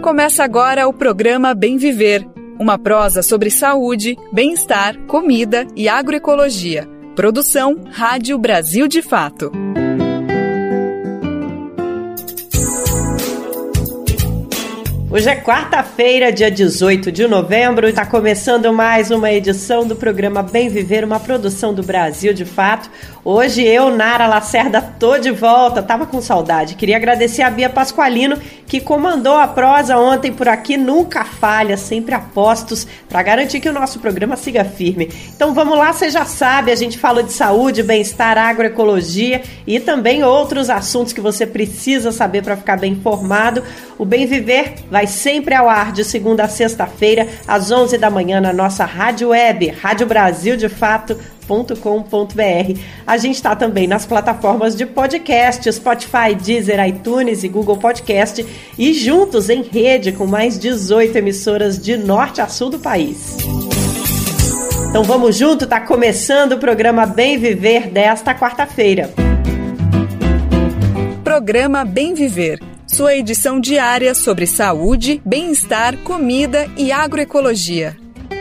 Começa agora o programa Bem Viver, uma prosa sobre saúde, bem-estar, comida e agroecologia. Produção Rádio Brasil de Fato. Hoje é quarta-feira, dia 18 de novembro, está começando mais uma edição do programa Bem Viver, uma produção do Brasil de Fato. Hoje eu, Nara Lacerda, tô de volta, tava com saudade. Queria agradecer a Bia Pasqualino, que comandou a prosa ontem por aqui, nunca falha, sempre a postos, para garantir que o nosso programa siga firme. Então vamos lá, você já sabe, a gente fala de saúde, bem-estar, agroecologia e também outros assuntos que você precisa saber para ficar bem informado. O Bem Viver vai sempre ao ar de segunda a sexta-feira, às 11 da manhã, na nossa rádio web, radiobrasildefato.com.br. A gente está também nas plataformas de podcast, Spotify, Deezer, iTunes e Google Podcast, e juntos em rede com mais 18 emissoras de norte a sul do país. Então vamos junto, tá começando o programa Bem Viver desta quarta-feira. Programa Bem Viver, sua edição diária sobre saúde, bem-estar, comida e agroecologia.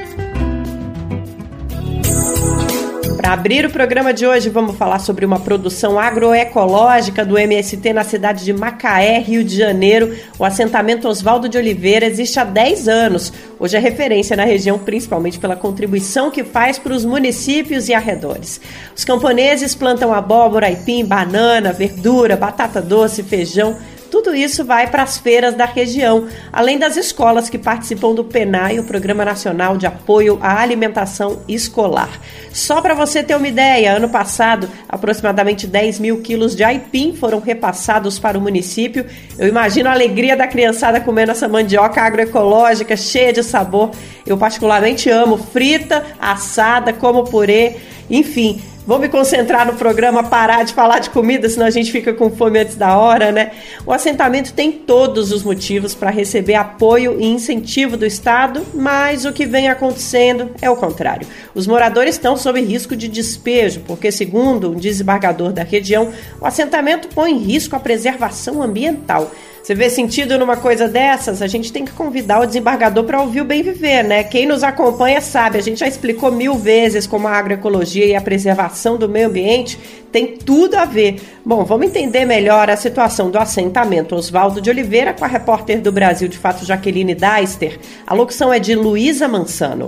Para abrir o programa de hoje, vamos falar sobre uma produção agroecológica do MST na cidade de Macaé, Rio de Janeiro. O assentamento Oswaldo de Oliveira existe há 10 anos. Hoje é referência na região, principalmente pela contribuição que faz para os municípios e arredores. Os camponeses plantam abóbora, aipim, banana, verdura, batata doce, feijão. Tudo isso vai para as feiras da região, além das escolas que participam do PENAI, o Programa Nacional de Apoio à Alimentação Escolar. Só para você ter uma ideia, ano passado, aproximadamente 10 mil quilos de aipim foram repassados para o município. Eu imagino a alegria da criançada comendo essa mandioca agroecológica, cheia de sabor. Eu particularmente amo frita, assada, como purê, enfim. Vou me concentrar no programa, parar de falar de comida, senão a gente fica com fome antes da hora, né? O assentamento tem todos os motivos para receber apoio e incentivo do Estado, mas o que vem acontecendo é o contrário. Os moradores estão sob risco de despejo, porque, segundo um desembargador da região, o assentamento põe em risco a preservação ambiental. Você vê sentido numa coisa dessas? A gente tem que convidar o desembargador para ouvir o Bem Viver, né? Quem nos acompanha sabe, a gente já explicou 1000 vezes como a agroecologia e a preservação do meio ambiente tem tudo a ver. Bom, vamos entender melhor a situação do assentamento Oswaldo de Oliveira com a repórter do Brasil de Fato, Jaqueline Deister. A locução é de Luísa Mansano.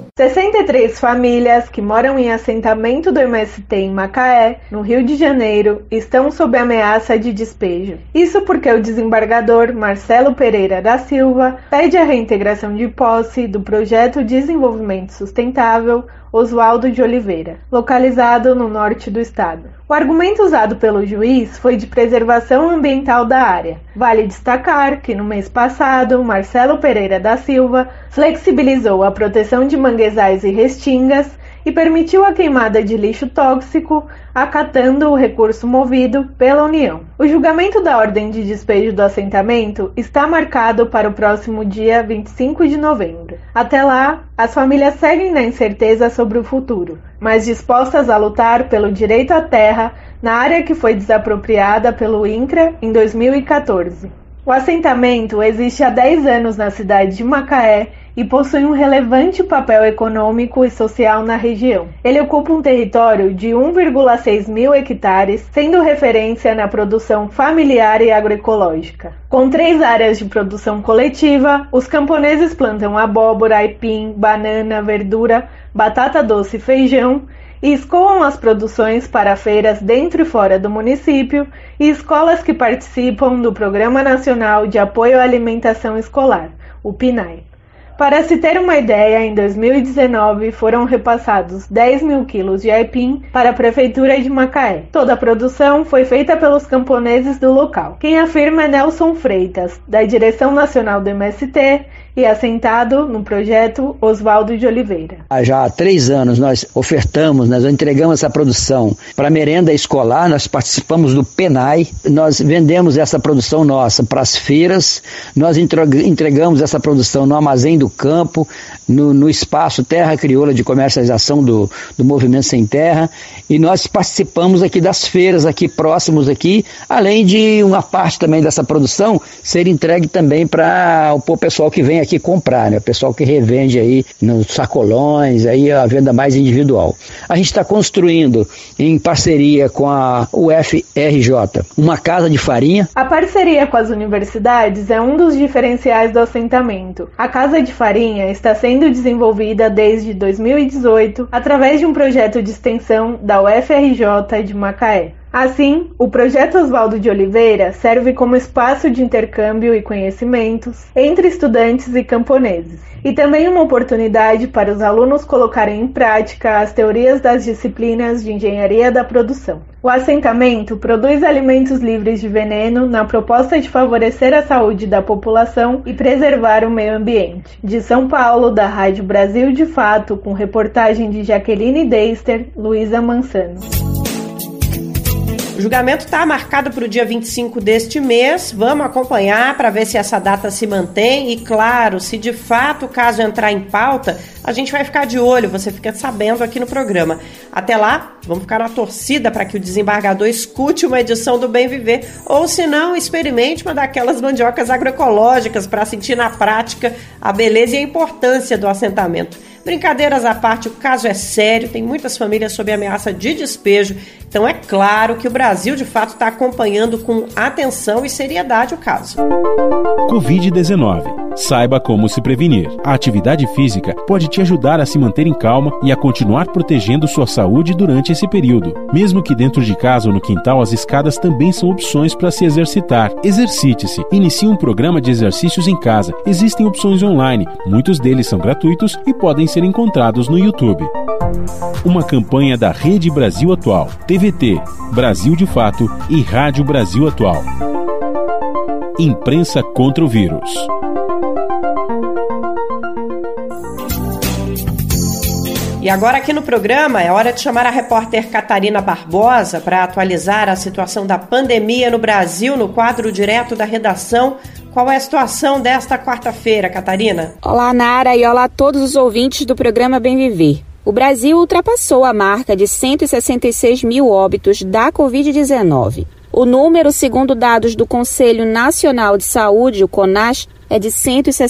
63 famílias que moram em assentamento do MST em Macaé, no Rio de Janeiro, estão sob ameaça de despejo. Isso porque o desembargador Marcelo Pereira da Silva pede a reintegração de posse do Projeto de Desenvolvimento Sustentável Oswaldo de Oliveira, localizado no norte do estado. O argumento usado pelo juiz foi de preservação ambiental da área. Vale destacar que no mês passado, Marcelo Pereira da Silva flexibilizou a proteção de manguezais e restingas e permitiu a queimada de lixo tóxico, acatando o recurso movido pela União. O julgamento da ordem de despejo do assentamento está marcado para o próximo dia 25 de novembro. Até lá, as famílias seguem na incerteza sobre o futuro, mas dispostas a lutar pelo direito à terra na área que foi desapropriada pelo INCRA em 2014. O assentamento existe há 10 anos na cidade de Macaé e possui um relevante papel econômico e social na região. Ele ocupa um território de 1,6 mil hectares, sendo referência na produção familiar e agroecológica. Com 3 áreas de produção coletiva, os camponeses plantam abóbora, aipim, banana, verdura, batata doce e feijão, e escoam as produções para feiras dentro e fora do município e escolas que participam do Programa Nacional de Apoio à Alimentação Escolar, o PNAE. Para se ter uma ideia, em 2019 foram repassados 10 mil quilos de aipim para a Prefeitura de Macaé. Toda a produção foi feita pelos camponeses do local. Quem afirma é Nelson Freitas, da Direção Nacional do MST, e assentado no projeto Oswaldo de Oliveira. Já há 3 anos nós ofertamos, nós entregamos essa produção para merenda escolar, nós participamos do PENAI, nós vendemos essa produção nossa para as feiras, nós entregamos essa produção no Armazém do Campo, no espaço Terra Crioula de comercialização do Movimento Sem Terra, e nós participamos aqui das feiras aqui próximos aqui, além de uma parte também dessa produção ser entregue também para o pessoal que vem aqui comprar, né? O pessoal que revende aí nos sacolões, aí a venda mais individual. A gente está construindo em parceria com a UFRJ uma casa de farinha. A parceria com as universidades é um dos diferenciais do assentamento. A casa de farinha está sendo desenvolvida desde 2018 através de um projeto de extensão da UFRJ de Macaé. Assim, o projeto Oswaldo de Oliveira serve como espaço de intercâmbio e conhecimentos entre estudantes e camponeses, e também uma oportunidade para os alunos colocarem em prática as teorias das disciplinas de engenharia da produção. O assentamento produz alimentos livres de veneno na proposta de favorecer a saúde da população e preservar o meio ambiente. De São Paulo, da Rádio Brasil de Fato, com reportagem de Jaqueline Deister, Luísa Mansano. O julgamento está marcado para o dia 25 deste mês. Vamos acompanhar para ver se essa data se mantém e, claro, se de fato o caso entrar em pauta, a gente vai ficar de olho, você fica sabendo aqui no programa. Até lá, vamos ficar na torcida para que o desembargador escute uma edição do Bem Viver, ou se não, experimente uma daquelas mandiocas agroecológicas para sentir na prática a beleza e a importância do assentamento. Brincadeiras à parte, o caso é sério, tem muitas famílias sob ameaça de despejo, então é claro que o Brasil de fato está acompanhando com atenção e seriedade o caso. Covid-19. Saiba como se prevenir. A atividade física pode te ajudar a se manter em calma e a continuar protegendo sua saúde durante esse período. Mesmo que dentro de casa ou no quintal, as escadas também são opções para se exercitar. Exercite-se. Inicie um programa de exercícios em casa. Existem opções online. Muitos deles são gratuitos e podem ser encontrados no YouTube. Uma campanha da Rede Brasil Atual, TVT, Brasil de Fato e Rádio Brasil Atual. Imprensa contra o vírus. E agora aqui no programa é hora de chamar a repórter Catarina Barbosa para atualizar a situação da pandemia no Brasil no quadro direto da redação. Qual é a situação desta quarta-feira, Catarina? Olá, Nara, e olá a todos os ouvintes do programa Bem Viver. O Brasil ultrapassou a marca de 166 mil óbitos da Covid-19. O número, segundo dados do Conselho Nacional de Saúde, o CONAS, é de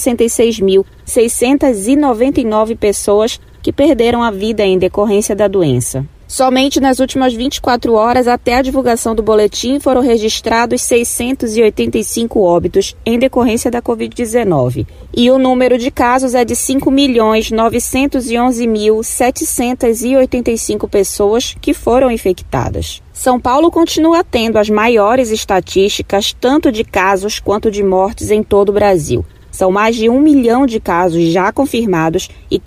166.699 pessoas que perderam a vida em decorrência da doença. Somente nas últimas 24 horas, até a divulgação do boletim, foram registrados 685 óbitos em decorrência da Covid-19. E o número de casos é de 5.911.785 pessoas que foram infectadas. São Paulo continua tendo as maiores estatísticas, tanto de casos quanto de mortes em todo o Brasil. São mais de 1 milhão de casos já confirmados e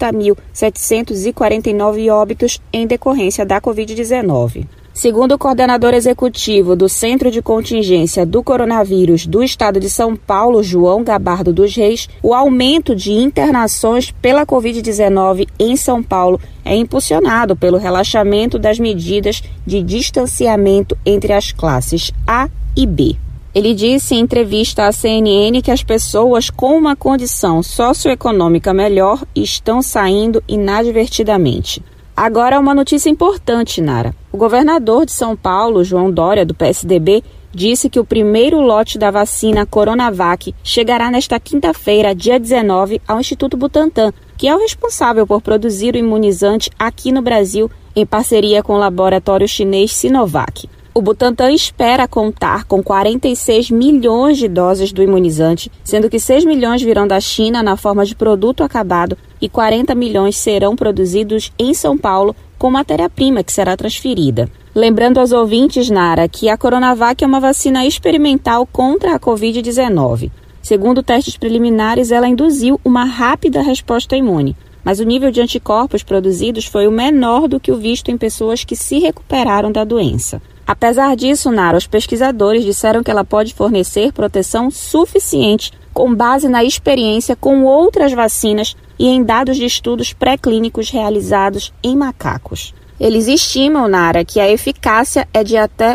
40.749 óbitos em decorrência da Covid-19. Segundo o coordenador executivo do Centro de Contingência do Coronavírus do Estado de São Paulo, João Gabardo dos Reis, o aumento de internações pela Covid-19 em São Paulo é impulsionado pelo relaxamento das medidas de distanciamento entre as classes A e B. Ele disse em entrevista à CNN que as pessoas com uma condição socioeconômica melhor estão saindo inadvertidamente. Agora, uma notícia importante, Nara. O governador de São Paulo, João Dória, do PSDB, disse que o primeiro lote da vacina Coronavac chegará nesta quinta-feira, dia 19, ao Instituto Butantan, que é o responsável por produzir o imunizante aqui no Brasil, em parceria com o laboratório chinês Sinovac. O Butantan espera contar com 46 milhões de doses do imunizante, sendo que 6 milhões virão da China na forma de produto acabado e 40 milhões serão produzidos em São Paulo com matéria-prima que será transferida. Lembrando aos ouvintes, Nara, que a Coronavac é uma vacina experimental contra a Covid-19. Segundo testes preliminares, ela induziu uma rápida resposta imune, mas o nível de anticorpos produzidos foi o menor do que o visto em pessoas que se recuperaram da doença. Apesar disso, Nara, os pesquisadores disseram que ela pode fornecer proteção suficiente com base na experiência com outras vacinas e em dados de estudos pré-clínicos realizados em macacos. Eles estimam, Nara, que a eficácia é de até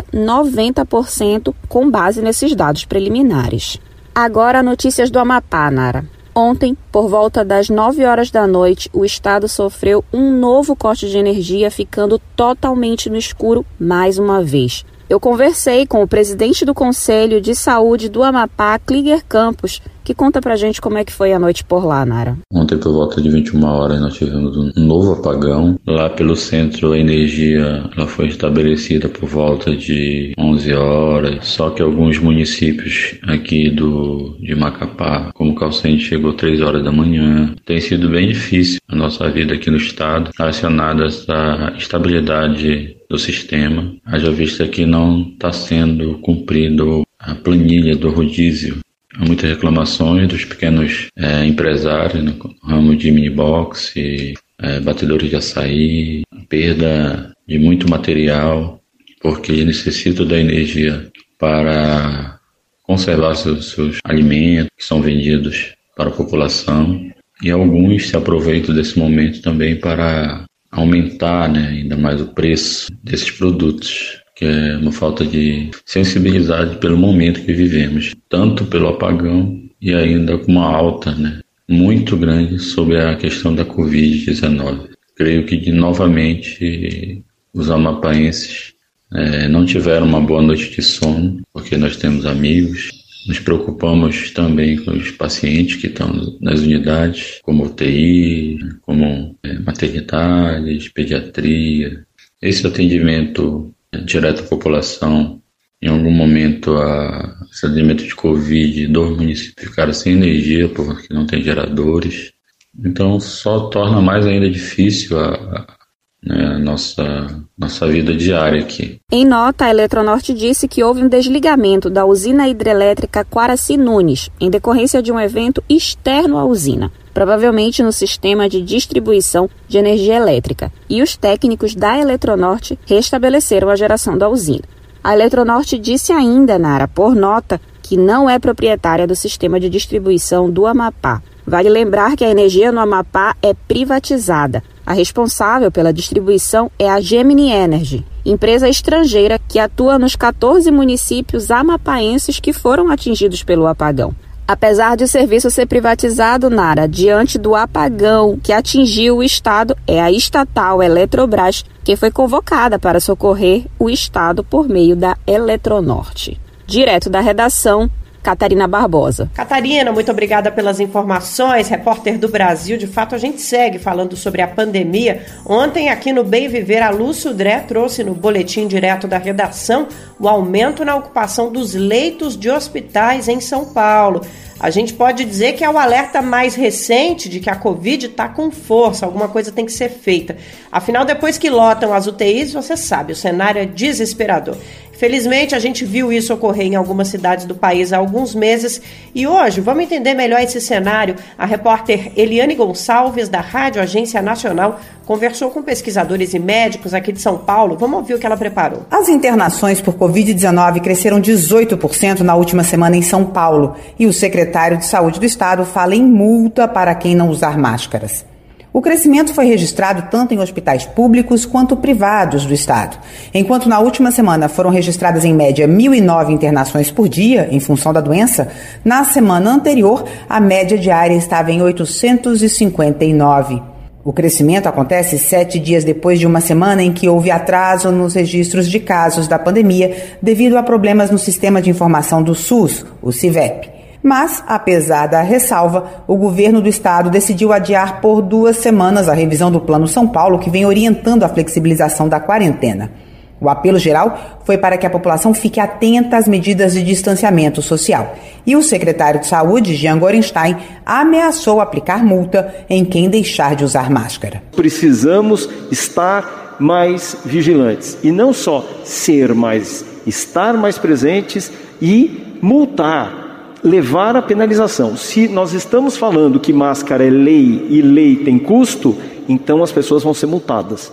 90% com base nesses dados preliminares. Agora, notícias do Amapá, Nara. Ontem, por volta das 9 horas da noite, o estado sofreu um novo corte de energia, ficando totalmente no escuro mais uma vez. Eu conversei com o presidente do Conselho de Saúde do Amapá, Clíger Campos, que conta pra gente como é que foi a noite por lá, Nara. Ontem, por volta de 21 horas, nós tivemos um novo apagão. Lá pelo centro, a energia ela foi estabelecida por volta de 11 horas. Só que alguns municípios aqui de Macapá, como Calcente, chegou 3 horas da manhã. Tem sido bem difícil a nossa vida aqui no estado, relacionada a essa estabilidade do sistema, haja vista que não está sendo cumprido a planilha do rodízio. Há muitas reclamações dos pequenos empresários no ramo de mini-box, batedores de açaí, perda de muito material, porque eles necessitam da energia para conservar seus alimentos que são vendidos para a população. E alguns se aproveitam desse momento também para aumentar ainda mais o preço desses produtos, que é uma falta de sensibilidade pelo momento que vivemos, tanto pelo apagão e ainda com uma alta muito grande sobre a questão da Covid-19. Creio que novamente os amapaenses não tiveram uma boa noite de sono, porque nós temos amigos. Nos preocupamos também com os pacientes que estão nas unidades, como UTI, como maternidade, pediatria. Esse atendimento direto à população, em algum momento, esse atendimento de Covid, 2 municípios ficaram sem energia porque não tem geradores. Então, só torna mais ainda difícil a nossa vida diária aqui. Em nota, a Eletronorte disse que houve um desligamento da usina hidrelétrica Quaraci Nunes, em decorrência de um evento externo à usina, provavelmente no sistema de distribuição de energia elétrica, e os técnicos da Eletronorte restabeleceram a geração da usina. A Eletronorte disse ainda, Nara, por nota, que não é proprietária do sistema de distribuição do Amapá. Vale lembrar que a energia no Amapá é privatizada. A responsável pela distribuição é a Gemini Energy, empresa estrangeira que atua nos 14 municípios amapaenses que foram atingidos pelo apagão. Apesar de o serviço ser privatizado, Nara, diante do apagão que atingiu o estado, é a estatal Eletrobras que foi convocada para socorrer o estado por meio da Eletronorte. Direto da redação, Catarina Barbosa. Catarina, muito obrigada pelas informações. Repórter do Brasil, de fato a gente segue falando sobre a pandemia. Ontem aqui no Bem Viver, a Lu Sudré trouxe no boletim direto da redação o aumento na ocupação dos leitos de hospitais em São Paulo. A gente pode dizer que é o alerta mais recente de que a Covid está com força, alguma coisa tem que ser feita. Afinal, depois que lotam as UTIs, você sabe, o cenário é desesperador. Felizmente, a gente viu isso ocorrer em algumas cidades do país há alguns meses e hoje, vamos entender melhor esse cenário. A repórter Eliane Gonçalves, da Rádio Agência Nacional, conversou com pesquisadores e médicos aqui de São Paulo. Vamos ouvir o que ela preparou. As internações por Covid-19 cresceram 18% na última semana em São Paulo e o secretário de Saúde do Estado fala em multa para quem não usar máscaras. O crescimento foi registrado tanto em hospitais públicos quanto privados do estado. Enquanto na última semana foram registradas em média 1.009 internações por dia em função da doença, na semana anterior a média diária estava em 859. O crescimento acontece 7 dias depois de uma semana em que houve atraso nos registros de casos da pandemia devido a problemas no sistema de informação do SUS, o CIVEP. Mas, apesar da ressalva, o governo do estado decidiu adiar por 2 semanas a revisão do Plano São Paulo, que vem orientando a flexibilização da quarentena. O apelo geral foi para que a população fique atenta às medidas de distanciamento social. E o secretário de Saúde, Jean Gorenstein, ameaçou aplicar multa em quem deixar de usar máscara. Precisamos estar mais vigilantes e não só ser mais, estar mais presentes e multar. Levar a penalização. Se nós estamos falando que máscara é lei e lei tem custo, então as pessoas vão ser multadas.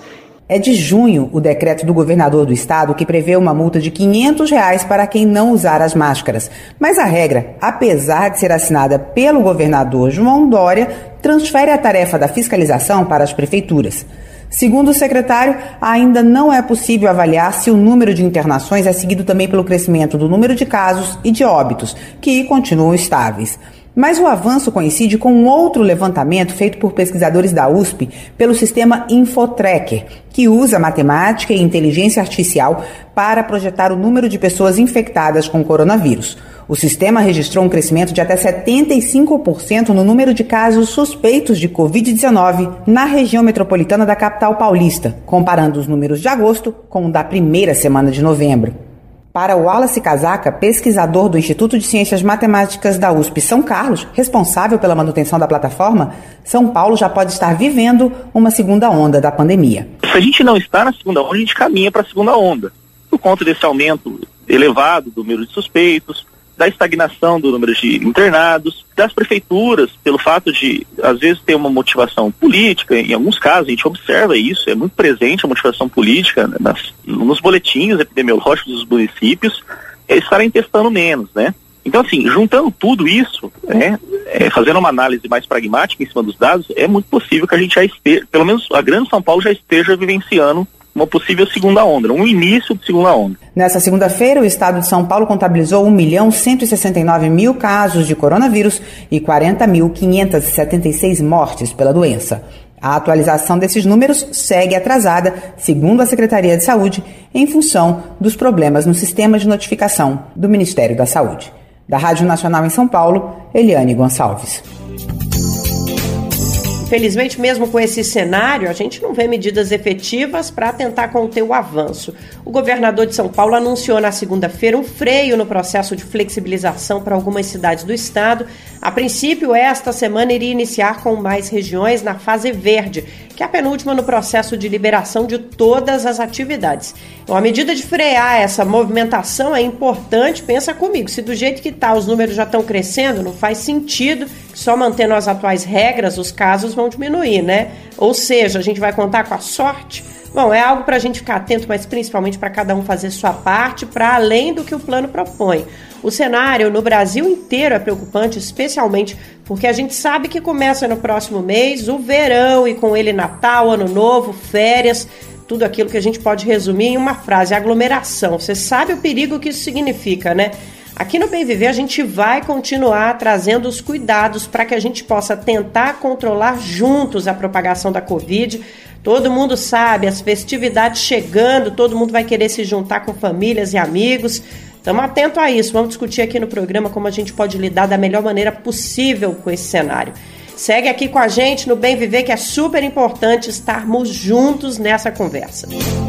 É de junho o decreto do governador do estado que prevê uma multa de R$ 500 para quem não usar as máscaras. Mas a regra, apesar de ser assinada pelo governador João Dória, transfere a tarefa da fiscalização para as prefeituras. Segundo o secretário, ainda não é possível avaliar se o número de internações é seguido também pelo crescimento do número de casos e de óbitos, que continuam estáveis. Mas o avanço coincide com um outro levantamento feito por pesquisadores da USP pelo sistema Infotracker, que usa matemática e inteligência artificial para projetar o número de pessoas infectadas com coronavírus. O sistema registrou um crescimento de até 75% no número de casos suspeitos de Covid-19 na região metropolitana da capital paulista, comparando os números de agosto com o da primeira semana de novembro. Para o Wallace Casaca, pesquisador do Instituto de Ciências Matemáticas da USP São Carlos, responsável pela manutenção da plataforma, São Paulo já pode estar vivendo uma segunda onda da pandemia. Se a gente não está na segunda onda, a gente caminha para a segunda onda. Por conta desse aumento elevado do número de suspeitos, da estagnação do número de internados, das prefeituras, pelo fato de, às vezes, ter uma motivação política, em alguns casos a gente observa isso, é muito presente a motivação política nos boletins epidemiológicos dos municípios, estarem testando menos, né? Então, assim, juntando tudo isso, fazendo uma análise mais pragmática em cima dos dados, é muito possível que a gente já esteja, pelo menos a Grande São Paulo já esteja vivenciando uma possível segunda onda, um início de segunda onda. Nessa segunda-feira, o estado de São Paulo contabilizou 1.169.000 casos de coronavírus e 40.576 mortes pela doença. A atualização desses números segue atrasada, segundo a Secretaria de Saúde, em função dos problemas no sistema de notificação do Ministério da Saúde. Da Rádio Nacional em São Paulo, Eliane Gonçalves. Infelizmente, mesmo com esse cenário, a gente não vê medidas efetivas para tentar conter o avanço. O governador de São Paulo anunciou na segunda-feira um freio no processo de flexibilização para algumas cidades do estado. A princípio, esta semana iria iniciar com mais regiões na fase verde, que é a penúltima no processo de liberação de todas as atividades. Então, a medida de frear essa movimentação é importante. Pensa comigo, se do jeito que está os números já estão crescendo, não faz sentido que só mantendo as atuais regras os casos vão diminuir, né? Ou seja, a gente vai contar com a sorte? Bom, é algo para a gente ficar atento, mas principalmente para cada um fazer sua parte, para além do que o plano propõe. O cenário no Brasil inteiro é preocupante, especialmente porque a gente sabe que começa no próximo mês o verão e com ele Natal, Ano Novo, férias, tudo aquilo que a gente pode resumir em uma frase, aglomeração. Você sabe o perigo que isso significa, né? Aqui no Bem Viver a gente vai continuar trazendo os cuidados para que a gente possa tentar controlar juntos a propagação da Covid. Todo mundo sabe, as festividades chegando, todo mundo vai querer se juntar com famílias e amigos. Estamos atentos a isso, vamos discutir aqui no programa como a gente pode lidar da melhor maneira possível com esse cenário. Segue aqui com a gente no Bem Viver, que é super importante estarmos juntos nessa conversa.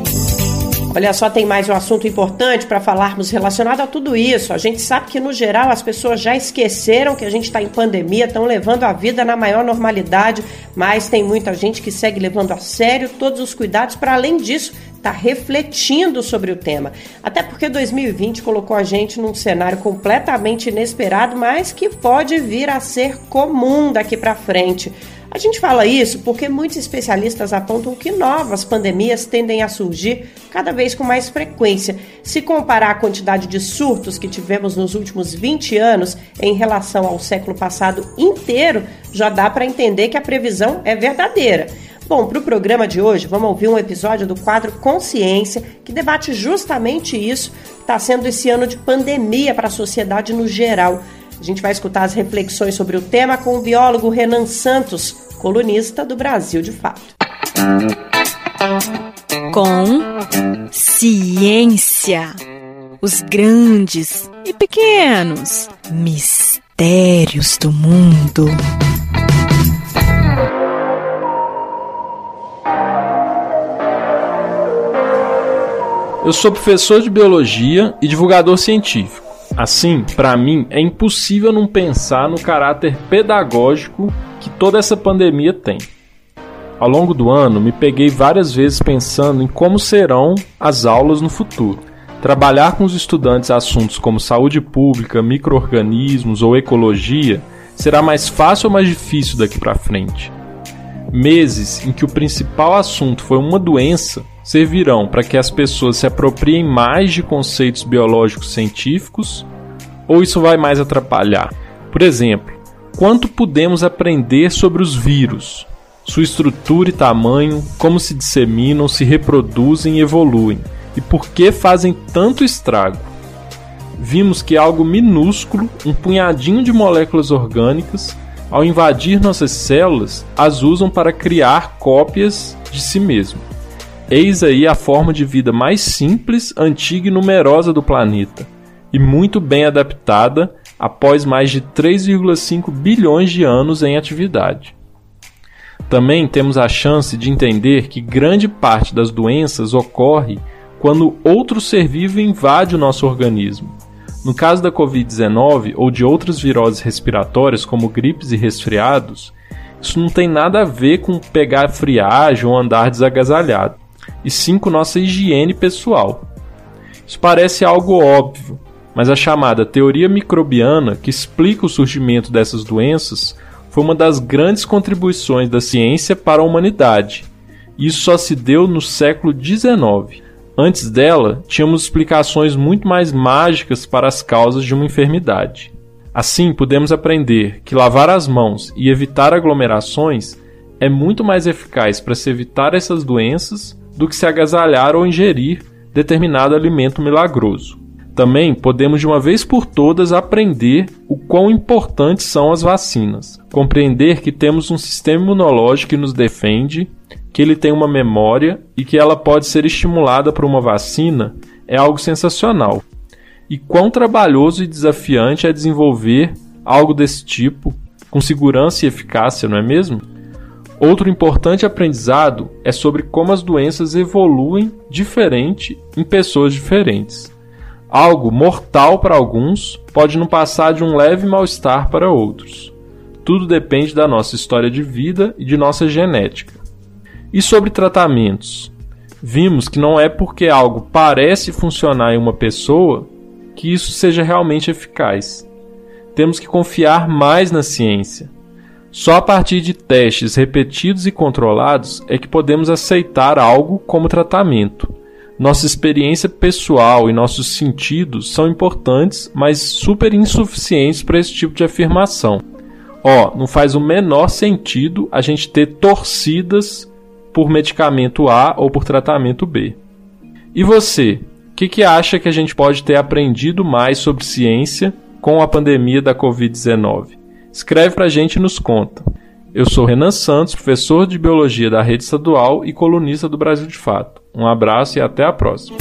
Olha só, tem mais um assunto importante para falarmos relacionado a tudo isso. A gente sabe que, no geral, as pessoas já esqueceram que a gente está em pandemia, estão levando a vida na maior normalidade, mas tem muita gente que segue levando a sério todos os cuidados para, além disso, está refletindo sobre o tema. Até porque 2020 colocou a gente num cenário completamente inesperado, mas que pode vir a ser comum daqui para frente. A gente fala isso porque muitos especialistas apontam que novas pandemias tendem a surgir cada vez com mais frequência. Se comparar a quantidade de surtos que tivemos nos últimos 20 anos em relação ao século passado inteiro, já dá para entender que a previsão é verdadeira. Bom, para o programa de hoje, vamos ouvir um episódio do quadro Consciência, que debate justamente isso. Está sendo esse ano de pandemia para a sociedade no geral. A gente vai escutar as reflexões sobre o tema com o biólogo Renan Santos, colunista do Brasil de Fato. Consciência. Os grandes e pequenos mistérios do mundo. Eu sou professor de biologia e divulgador científico. Assim, para mim, é impossível não pensar no caráter pedagógico que toda essa pandemia tem. Ao longo do ano, me peguei várias vezes pensando em como serão as aulas no futuro. Trabalhar com os estudantes assuntos como saúde pública, micro-organismos ou ecologia será mais fácil ou mais difícil daqui para frente? Meses em que o principal assunto foi uma doença servirão para que as pessoas se apropriem mais de conceitos biológicos científicos, ou isso vai mais atrapalhar? Por exemplo, quanto podemos aprender sobre os vírus, sua estrutura e tamanho, como se disseminam, se reproduzem e evoluem, e por que fazem tanto estrago? Vimos que algo minúsculo, um punhadinho de moléculas orgânicas, ao invadir nossas células, as usam para criar cópias de si mesmo. Eis aí a forma de vida mais simples, antiga e numerosa do planeta, e muito bem adaptada após mais de 3,5 bilhões de anos em atividade. Também temos a chance de entender que grande parte das doenças ocorre quando outro ser vivo invade o nosso organismo. No caso da Covid-19 ou de outras viroses respiratórias como gripes e resfriados, isso não tem nada a ver com pegar friagem ou andar desagasalhado, e sim com nossa higiene pessoal. Isso parece algo óbvio, mas a chamada teoria microbiana, que explica o surgimento dessas doenças, foi uma das grandes contribuições da ciência para a humanidade. Isso só se deu no século XIX. Antes dela, tínhamos explicações muito mais mágicas para as causas de uma enfermidade. Assim, podemos aprender que lavar as mãos e evitar aglomerações é muito mais eficaz para se evitar essas doenças do que se agasalhar ou ingerir determinado alimento milagroso. Também podemos de uma vez por todas aprender o quão importantes são as vacinas. Compreender que temos um sistema imunológico que nos defende, que ele tem uma memória e que ela pode ser estimulada por uma vacina é algo sensacional. E quão trabalhoso e desafiante é desenvolver algo desse tipo, com segurança e eficácia, não é mesmo? Outro importante aprendizado é sobre como as doenças evoluem diferente em pessoas diferentes. Algo mortal para alguns pode não passar de um leve mal-estar para outros. Tudo depende da nossa história de vida e de nossa genética. E sobre tratamentos? Vimos que não é porque algo parece funcionar em uma pessoa que isso seja realmente eficaz. Temos que confiar mais na ciência. Só a partir de testes repetidos e controlados é que podemos aceitar algo como tratamento. Nossa experiência pessoal e nossos sentidos são importantes, mas super insuficientes para esse tipo de afirmação. Não faz o menor sentido a gente ter torcidas por medicamento A ou por tratamento B. E você? O que acha que a gente pode ter aprendido mais sobre ciência com a pandemia da Covid-19? Escreve pra gente e nos conta. Eu sou Renan Santos, professor de Biologia da Rede Estadual e colunista do Brasil de Fato. Um abraço e até a próxima.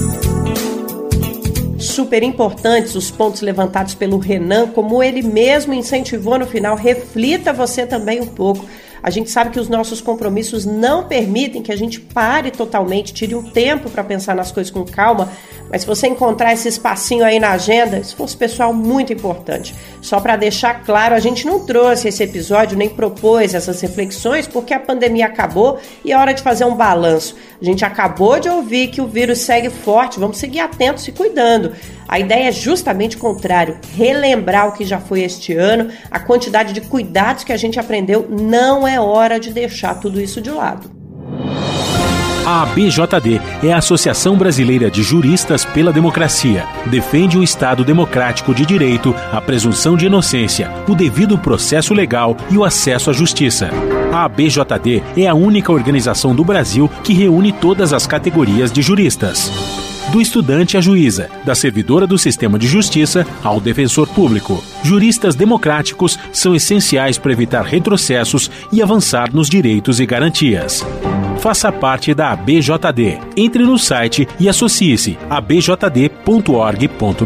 Super importantes os pontos levantados pelo Renan, como ele mesmo incentivou no final. Reflita você também um pouco. A gente sabe que os nossos compromissos não permitem que a gente pare totalmente, tire um tempo para pensar nas coisas com calma, mas se você encontrar esse espacinho aí na agenda, isso fosse, pessoal, muito importante. Só para deixar claro, a gente não trouxe esse episódio, nem propôs essas reflexões, porque a pandemia acabou e é hora de fazer um balanço. A gente acabou de ouvir que o vírus segue forte, vamos seguir atentos e cuidando. A ideia é justamente o contrário, relembrar o que já foi este ano, a quantidade de cuidados que a gente aprendeu. Não é hora de deixar tudo isso de lado. A ABJD é a Associação Brasileira de Juristas pela Democracia. Defende um Estado democrático de direito, a presunção de inocência, o devido processo legal e o acesso à justiça. A ABJD é a única organização do Brasil que reúne todas as categorias de juristas. Do estudante à juíza, da servidora do sistema de justiça ao defensor público. Juristas democráticos são essenciais para evitar retrocessos e avançar nos direitos e garantias. Faça parte da ABJD. Entre no site e associe-se a abjd.org.br.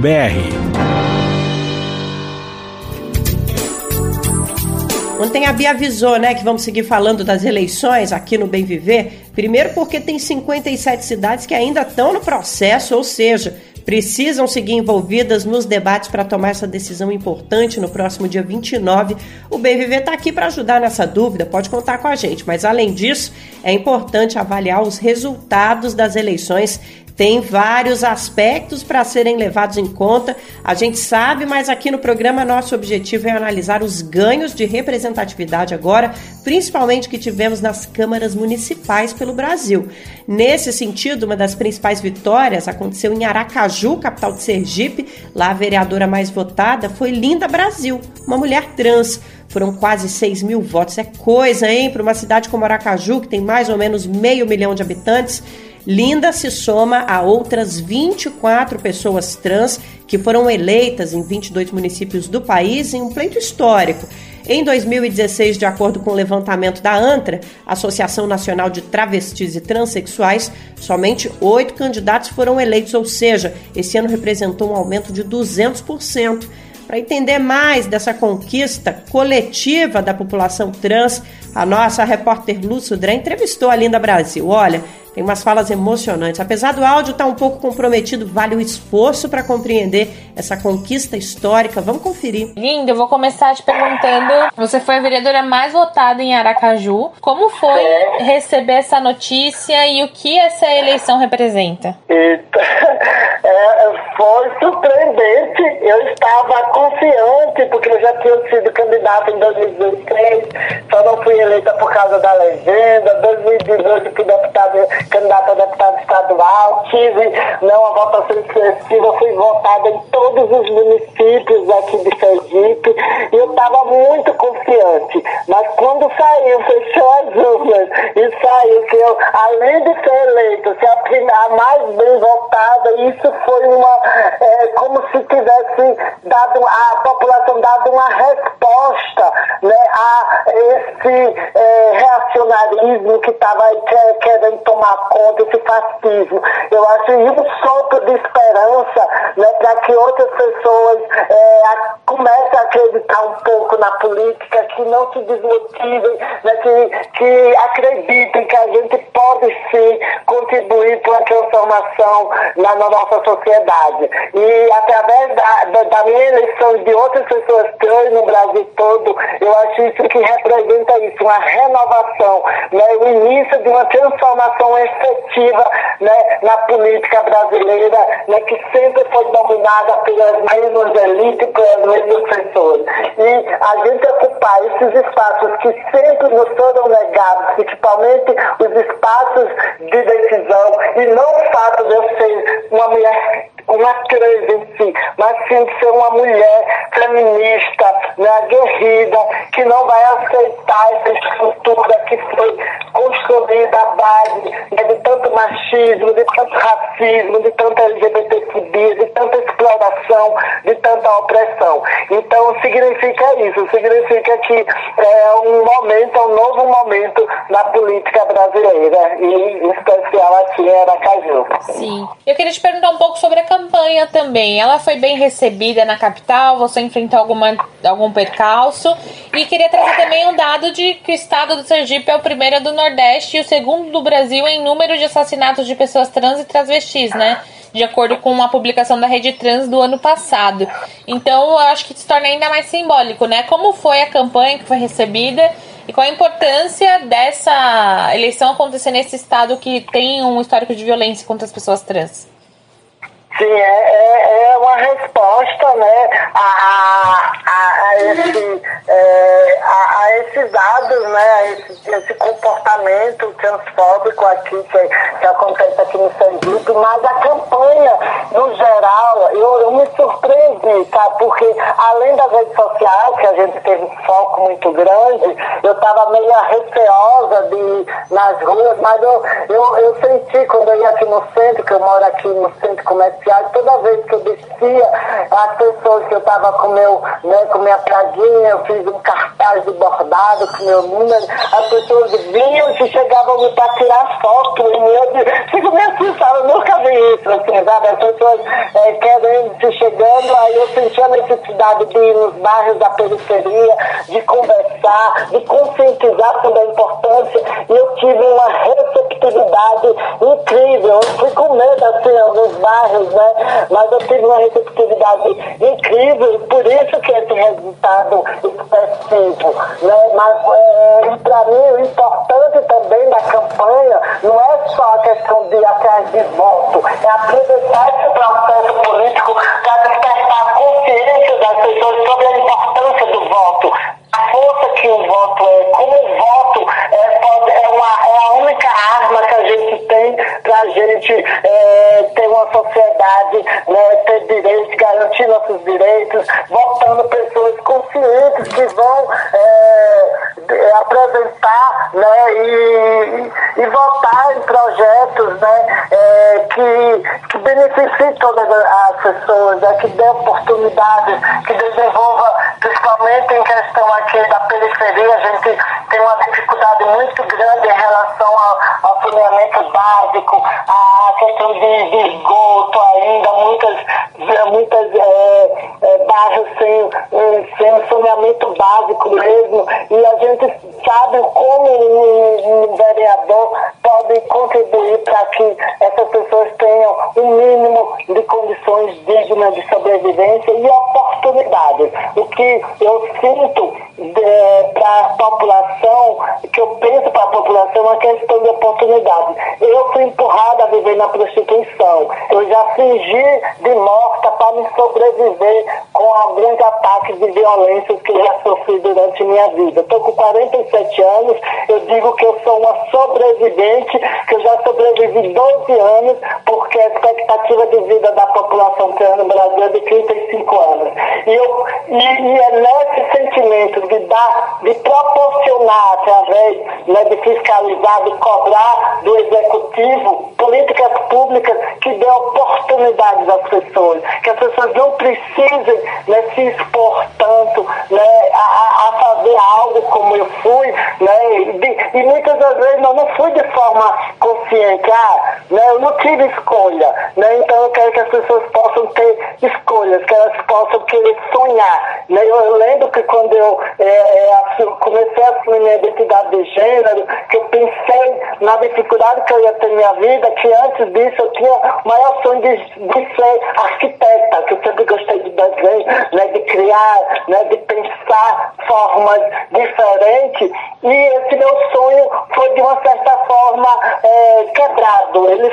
Ontem a Bia avisou, que vamos seguir falando das eleições aqui no Bem Viver. Primeiro porque tem 57 cidades que ainda estão no processo, ou seja, precisam seguir envolvidas nos debates para tomar essa decisão importante no próximo dia 29. O Bem Viver está aqui para ajudar nessa dúvida, pode contar com a gente. Mas além disso, é importante avaliar os resultados das eleições Tem vários aspectos para serem levados em conta, a gente sabe, mas aqui no programa nosso objetivo é analisar os ganhos de representatividade agora, principalmente que tivemos nas câmaras municipais pelo Brasil. Nesse sentido, uma das principais vitórias aconteceu em Aracaju, capital de Sergipe. Lá a vereadora mais votada foi Linda Brasil, uma mulher trans. Foram quase 6 mil votos, é coisa, hein? Para uma cidade como Aracaju, que tem mais ou menos 500 mil de habitantes, Linda se soma a outras 24 pessoas trans que foram eleitas em 22 municípios do país em um pleito histórico. Em 2016, de acordo com o levantamento da ANTRA, Associação Nacional de Travestis e Transsexuais, somente 8 candidatos foram eleitos, ou seja, esse ano representou um aumento de 200%. Para entender mais dessa conquista coletiva da população trans, a nossa repórter Lu Sudré entrevistou a Linda Brasil. Olha, tem umas falas emocionantes. Apesar do áudio estar um pouco comprometido, vale o esforço para compreender essa conquista histórica. Vamos conferir. Linda, eu vou começar te perguntando, você foi a vereadora mais votada em Aracaju. Como foi receber essa notícia e o que essa eleição representa? Foi surpreendente. Eu estava confiante, porque eu já tinha sido candidata em 2016, só não fui eleita por causa da legenda. 2018 fui candidata a deputado estadual, tive uma votação expressiva, fui votada em todos os municípios aqui de Sergipe e eu estava muito confiante. Mas quando saiu, fechou as urnas e saiu que eu, além de ser eleita, ser a mais bem votada, isso foi como se tivesse dado a população dado uma resposta, né, a esse reacionarismo que estava querendo tomar conta, esse fascismo. Eu acho um sopro de esperança, né, para que outras pessoas comecem a acreditar um pouco na política, que não se desmotivem, né, que acreditem que a gente pode sim contribuir para a transformação na nossa sociedade. E através da minha eleição e de outras pessoas trans no Brasil todo, eu acho isso que representa isso, uma renovação, né, o início de uma transformação efetiva, né, na política brasileira, né, que sempre foi dominada pelas mesmas elites, pelas mesmas pessoas. E a gente ocupar esses espaços que sempre nos foram negados, principalmente os espaços de decisão, e não o fato de eu ser uma mulher, uma trans em si, mas sim de ser uma mulher feminista, né, aguerrida, que não vai aceitar essa estrutura que foi construída à base, né, de tanto machismo, de tanto racismo, de tanta LGBTfobia, de tanta exploração, de tanta opressão. Então significa isso, significa que é um novo momento na política brasileira, e em especial aqui em Aracaju. Sim. Eu queria te perguntar um pouco sobre a campanha também. Ela foi bem recebida na capital? Você enfrentou algum percalço? E queria trazer também um dado de que o estado do Sergipe é o primeiro do Nordeste e o segundo do Brasil em número de assassinatos de pessoas trans e travestis, né? De acordo com uma publicação da Rede Trans do ano passado. Então, eu acho que se torna ainda mais simbólico, né? Como foi a campanha que foi recebida e qual a importância dessa eleição acontecer nesse estado que tem um histórico de violência contra as pessoas trans? Sim, é uma resposta, né, a esses dados, né, a esse comportamento transfóbico aqui que acontece aqui no Sergipe, mas a campanha, no geral, eu me surpreendi, tá? Porque além das redes sociais, que a gente teve um foco muito grande, eu estava meio receosa de ir nas ruas, mas eu senti quando eu ia aqui no centro, que eu moro aqui no centro comercial, toda vez que eu descia, as pessoas que eu estava com minha praguinha, eu fiz um cartaz de bordado com meu número, as pessoas vinham e chegavam para tirar foto, e eu fico meio assustada, eu nunca vi isso, assim, sabe? As pessoas se chegando, aí eu senti a necessidade de ir nos bairros da periferia, de conversar, de conscientizar sobre a importância, e eu tive uma receptividade incrível. Eu fui com medo, assim, alguns bairros, né? Mas eu tive uma receptividade incrível, e por isso que esse resultado expressivo, né? Mas para mim o importante também da campanha não é só a questão de ir atrás de voto, é aproveitar esse processo político para despertar a consciência das pessoas sobre a importância do voto, a força que o voto é, como o voto é a única arma que a gente tem para a gente ter uma sociedade, né, ter direitos, garantir nossos direitos, votando pessoas conscientes que vão apresentar, né, e votar em projetos, né, que beneficiem todas as pessoas, né, que dê oportunidades, que desenvolva, principalmente em questão aqui da periferia, a gente tem uma dificuldade muito grande em relação ao saneamento básico, a questão de esgoto ainda, muitas bairros sem saneamento básico mesmo, e a gente sabe como um vereador pode contribuir para que essas pessoas tenham um mínimo de condições dignas de sobrevivência e oportunidades. O que eu sinto para a população, que eu penso para a população, é uma questão de oportunidade. Eu fui empurrada a viver na prostituição. Eu já fingi de morta para me sobreviver com alguns ataques de violência que eu já sofri durante minha vida. Estou com 47 anos, eu digo que eu sou uma sobrevivente, que eu já sobrevivi 12 anos, porque a expectativa de vida da população trans no Brasil é de 35 anos. E é nesse sentimento de proporcionar, através, né, de fiscalizar, de cobrar do executivo políticas públicas que dê oportunidades às pessoas, que as pessoas não precisem, né, se expor tanto, né, a fazer algo como eu fui, né, e muitas das vezes eu não fui de forma consciente, né, eu não tive escolha, né, então eu quero que as pessoas possam ter escolhas, que elas possam querer sonhar, né. Eu lembro que quando eu comecei a assumir minha identidade de gênero, que eu pensei na dificuldade que eu ia ter minha vida, que antes disso eu tinha o maior sonho de ser arquiteta, que eu sempre gostei de desenho, né, de criar, né, de pensar formas diferentes, e esse meu sonho foi de uma certa forma quebrado, ele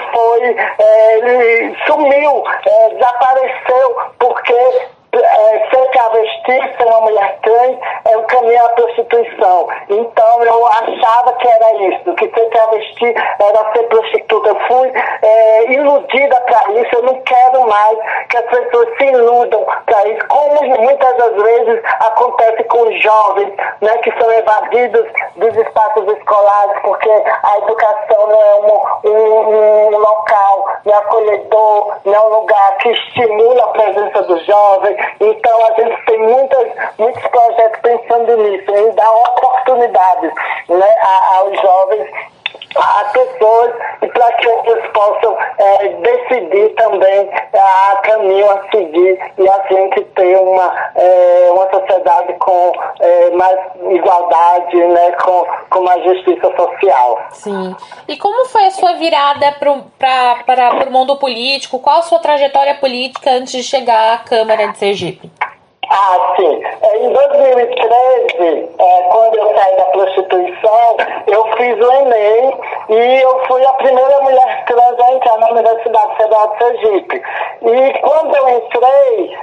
sumiu, desapareceu, porque ser travesti, ser uma mulher trans, é o caminho à prostituição. Então eu achava que era isso, que ser travesti era ser prostituta. Eu fui iludida para isso, eu não quero mais que as pessoas se iludam para isso, como muitas das vezes acontece com os jovens, né, que são evadidos dos espaços escolares, porque a educação não é um local, não é acolhedor, não é um lugar que estimula a presença dos jovens. Então a gente tem muitos projetos pensando nisso, em dar oportunidades, né, aos jovens, a pessoas, e para que eles possam decidir também a caminho a seguir, e a gente ter uma sociedade com mais igualdade, né, com mais justiça social. Sim. E como foi a sua virada para o mundo político? Qual a sua trajetória política antes de chegar à Câmara de Sergipe? Sim. Em 2013, quando eu saí da prostituição, eu fiz o Enem e eu fui a primeira mulher trans a entrar na Universidade Federal de Sergipe. E quando eu entrei,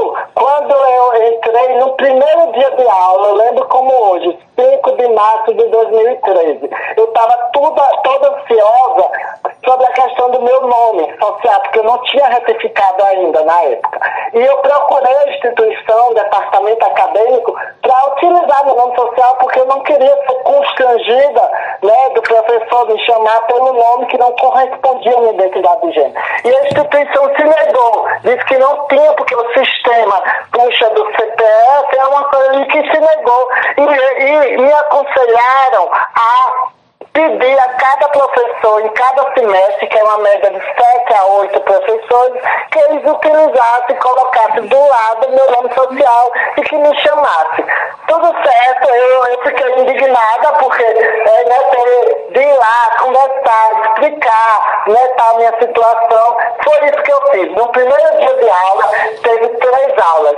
no primeiro dia de aula, eu lembro como hoje, 5 de março de 2013, eu estava toda ansiosa sobre a questão do meu nome social, porque eu não tinha retificado ainda na época. E eu procurei a instituição, o departamento acadêmico, para utilizar meu nome social, porque eu não queria ser constrangida, né, do professor me chamar pelo nome que não correspondia à minha identidade de gênero. E a instituição se negou, disse que não tinha, porque o sistema puxa do CPF, é uma coisa que se negou. E me aconselharam a pedir a cada professor, em cada semestre, que é uma média de 7 a 8 professores, que eles utilizassem, colocassem do lado meu nome social e que me chamassem. Tudo certo, eu fiquei indignada, porque ter de ir lá, conversar, explicar, né, consertar a minha situação. Foi isso que eu fiz. No primeiro dia de aula, teve 3 aulas.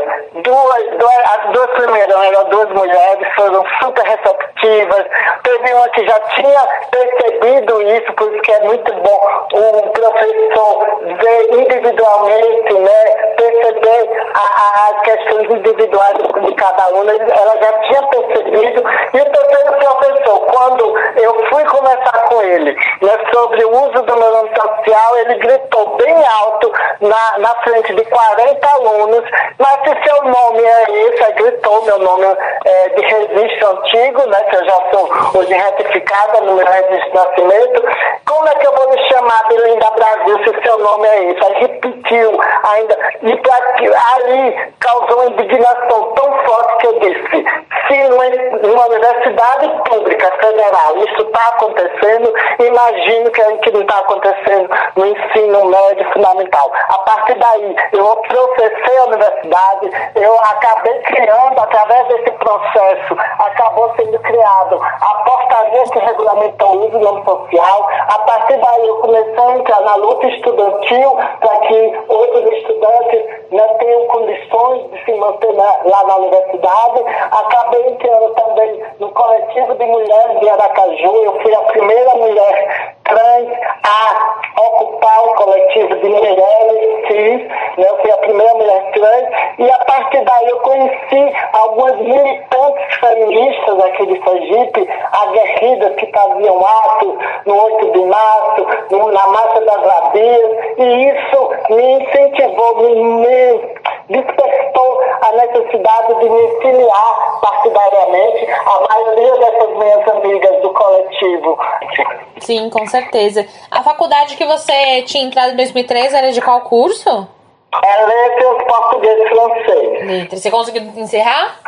As 2 primeiras eram 2 mulheres, foram super receptivas. Teve uma que já tinha percebido isso, por isso que é muito bom o professor ver individualmente, né, perceber as questões individuais de cada aluna. Ela já tinha percebido. E o terceiro professor, quando eu fui conversar com ele, né, sobre o uso do meu nome social, ele gritou bem alto na frente de 40 alunos: mas se seu nome é esse, aí gritou meu nome de registro antigo, né, que eu já sou hoje retificada no meu registro de nascimento, como é que eu vou lhe chamar de Linda Brasil se seu nome é esse? Aí repetiu ainda, e ali causou uma indignação tão forte que eu disse: se numa universidade pública federal isso está acontecendo, imagino que não está acontecendo no ensino médio fundamental. A partir daí, eu processei a universidade, eu acabei criando, através desse processo, acabou sendo criado a portaria que regulamentou o uso do nome social. A partir daí, eu comecei a entrar na luta estudantil para que outros estudantes, né, tenham condições de se manter lá na universidade. Acabei entrando também no coletivo de mulheres de Aracaju. Eu fui a primeira mulher trans a ocupar o coletivo de mulheres cis, né? Eu fui a primeira mulher trans, e a partir daí eu conheci algumas militantes feministas aqui de Sergipe, aguerridas, que faziam atos no 8 de março, na Marcha das Rabias, e isso me incentivou, me despertou a necessidade de me filiar partidariamente. A maioria dessas minhas amigas do coletivo. Sim, com certeza. A faculdade que você tinha entrado em 2013 era de qual curso? É letras, português e francês. Letras. Você conseguiu encerrar?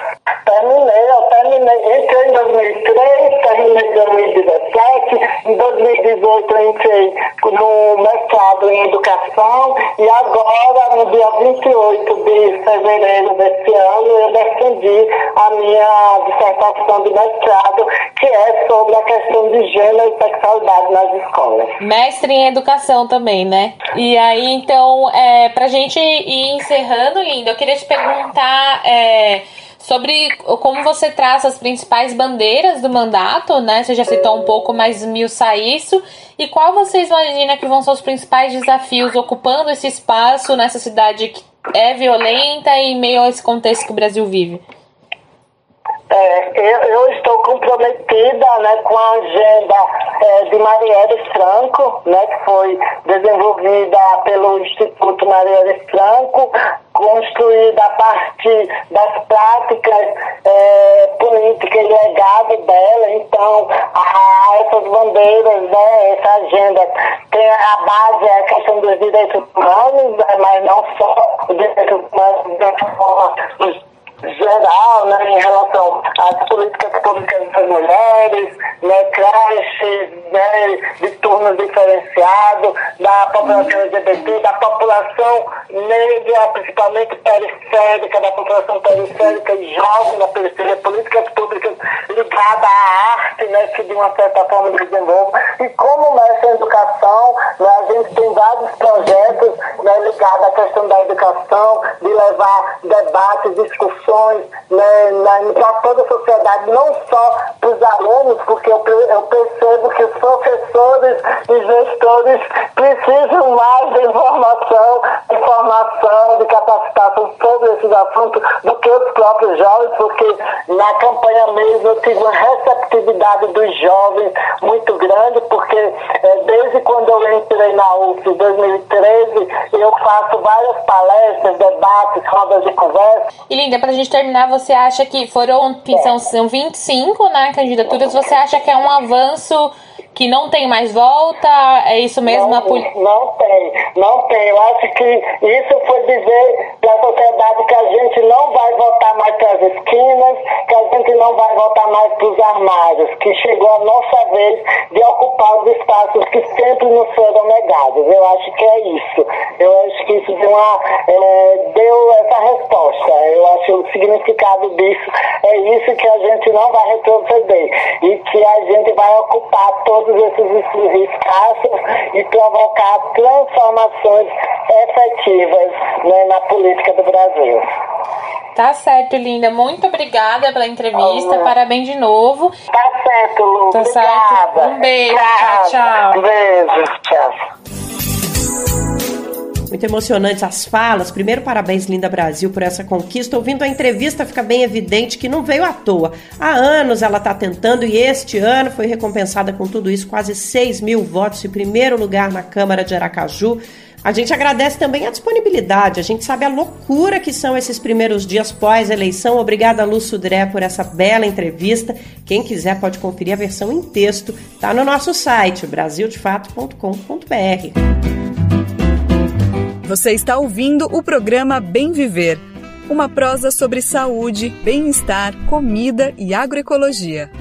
Terminei. Entrei em 2003, terminei em 2017. Em 2018 eu entrei no mestrado em educação. E agora, no dia 28 de fevereiro desse ano, eu defendi a minha dissertação de mestrado, que é sobre a questão de gênero e sexualidade nas escolas. Mestre em educação também, né? E aí, então, pra gente ir encerrando, Linda, eu queria te perguntar sobre como você traça as principais bandeiras do mandato, né? Você já citou um pouco, mas esmiuçar isso. E qual vocês imaginam que vão ser os principais desafios ocupando esse espaço nessa cidade que é violenta e em meio a esse contexto que o Brasil vive? Eu estou comprometida, né, com a agenda de Marielle Franco, né, que foi desenvolvida pelo Instituto Marielle Franco, construída a partir das práticas políticas e legado dela. Então, essas bandeiras, né, essa agenda tem a base, a questão dos direitos humanos, mas não só os direitos humanos de forma geral, né, em relação às políticas públicas das mulheres, né, creches, né, de turnos diferenciados, da população LGBT, da população negra, principalmente periférica, da população periférica e jovem na periferia, políticas públicas ligadas à arte, né, que de uma certa forma desenvolve. E como nessa educação, né, a gente tem vários projetos, né, ligados à questão da educação, de levar debates, discussões, né, para toda a sociedade, não só para os alunos, porque eu percebo que os professores e gestores precisam mais de informação, de capacitação sobre esses assuntos do que os próprios jovens, porque na campanha mesmo eu tive uma receptividade dos jovens muito grande, porque desde quando eu entrei na UF em 2013, eu faço várias palestras, debates, rodas de conversa. E Linda, pra gente terminar, você acha que são 25, né, candidaturas, você acha que é um avanço que não tem mais volta? É isso mesmo? Não tem. Eu acho que isso foi dizer para a sociedade que a gente não vai voltar mais para as esquinas, que a gente não vai voltar mais para os armários, que chegou a nossa vez de ocupar os espaços que sempre nos foram negados. Eu acho que é isso. Eu acho que isso deu essa resposta. Eu acho que o significado disso é isso, que a gente não vai retroceder e que a gente vai ocupar todos todos esses escassos e provocar transformações efetivas, né, na política do Brasil. Tá certo, linda. Muito obrigada pela entrevista. Parabéns de novo. Tá certo, Lu. Tá Obrigada. certo. Um beijo. Tchau, tchau. Um beijo. Tchau. Muito emocionantes as falas. Primeiro, parabéns, Linda Brasil, por essa conquista. Ouvindo a entrevista, fica bem evidente que não veio à toa. Há anos ela está tentando e este ano foi recompensada com tudo isso, quase 6 mil votos em primeiro lugar na Câmara de Aracaju. A gente agradece também a disponibilidade, a gente sabe a loucura que são esses primeiros dias pós-eleição. Obrigada, Lu Sudré, por essa bela entrevista. Quem quiser pode conferir a versão em texto, tá no nosso site, brasildefato.com.br. Você está ouvindo o programa Bem Viver, uma prosa sobre saúde, bem-estar, comida e agroecologia.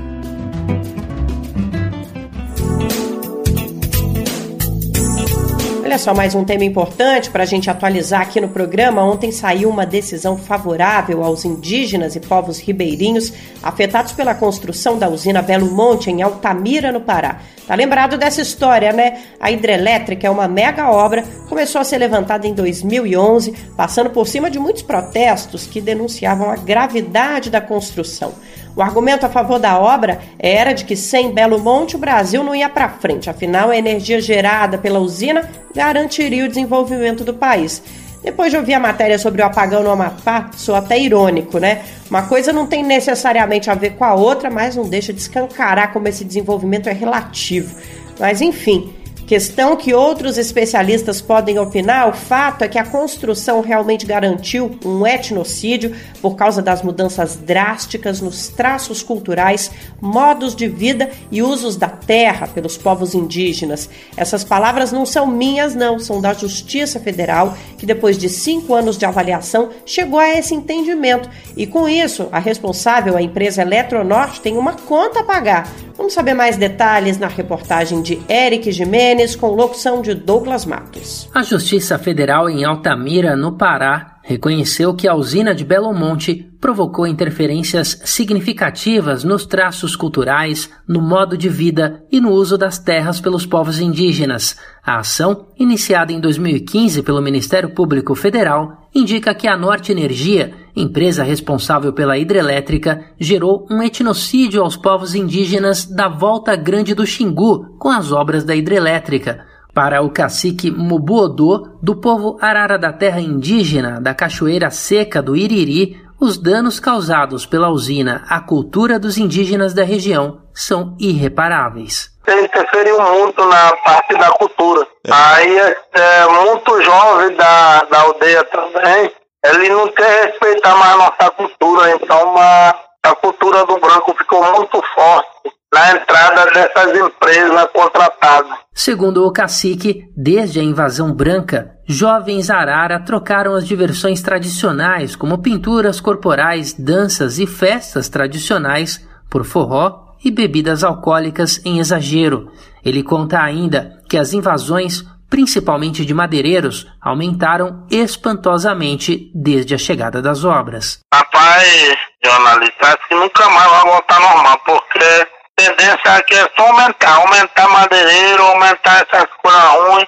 Olha só, mais um tema importante para a gente atualizar aqui no programa. Ontem saiu uma decisão favorável aos indígenas e povos ribeirinhos afetados pela construção da usina Belo Monte, em Altamira, no Pará. Tá lembrado dessa história, né? A hidrelétrica é uma mega obra, começou a ser levantada em 2011, passando por cima de muitos protestos que denunciavam a gravidade da construção. O argumento a favor da obra era de que sem Belo Monte o Brasil não ia para frente, afinal a energia gerada pela usina garantiria o desenvolvimento do país. Depois de ouvir a matéria sobre o apagão no Amapá, sou até irônico, né? Uma coisa não tem necessariamente a ver com a outra, mas não deixa de escancarar como esse desenvolvimento é relativo. Mas enfim, questão que outros especialistas podem opinar, o fato é que a construção realmente garantiu um etnocídio por causa das mudanças drásticas nos traços culturais, modos de vida e usos da terra pelos povos indígenas. Essas palavras não são minhas, não, são da Justiça Federal, que depois de 5 anos de avaliação chegou a esse entendimento. E com isso, a responsável, a empresa Eletronorte, tem uma conta a pagar. Vamos saber mais detalhes na reportagem de Eric Jimenez, com locução de Douglas Matos. A Justiça Federal em Altamira, no Pará, reconheceu que a usina de Belo Monte provocou interferências significativas nos traços culturais, no modo de vida e no uso das terras pelos povos indígenas. A ação, iniciada em 2015 pelo Ministério Público Federal, indica que a Norte Energia, empresa responsável pela hidrelétrica, gerou um etnocídio aos povos indígenas da Volta Grande do Xingu com as obras da hidrelétrica. Para o cacique Mubuodô, do povo Arara da terra indígena da Cachoeira Seca do Iriri, os danos causados pela usina à cultura dos indígenas da região são irreparáveis. Interferiu muito na parte da cultura. Aí muito jovem da aldeia também, ele não quer respeitar mais a nossa cultura, então a cultura do branco ficou muito forte na entrada dessas empresas contratadas. Segundo o cacique, desde a invasão branca, jovens Arara trocaram as diversões tradicionais, como pinturas corporais, danças e festas tradicionais, por forró e bebidas alcoólicas em exagero. Ele conta ainda que as invasões, principalmente de madeireiros, aumentaram espantosamente desde a chegada das obras. Rapaz, jornalista, acho que nunca mais vai voltar normal, porque a tendência aqui é só aumentar madeireiro, aumentar essas coisas ruins.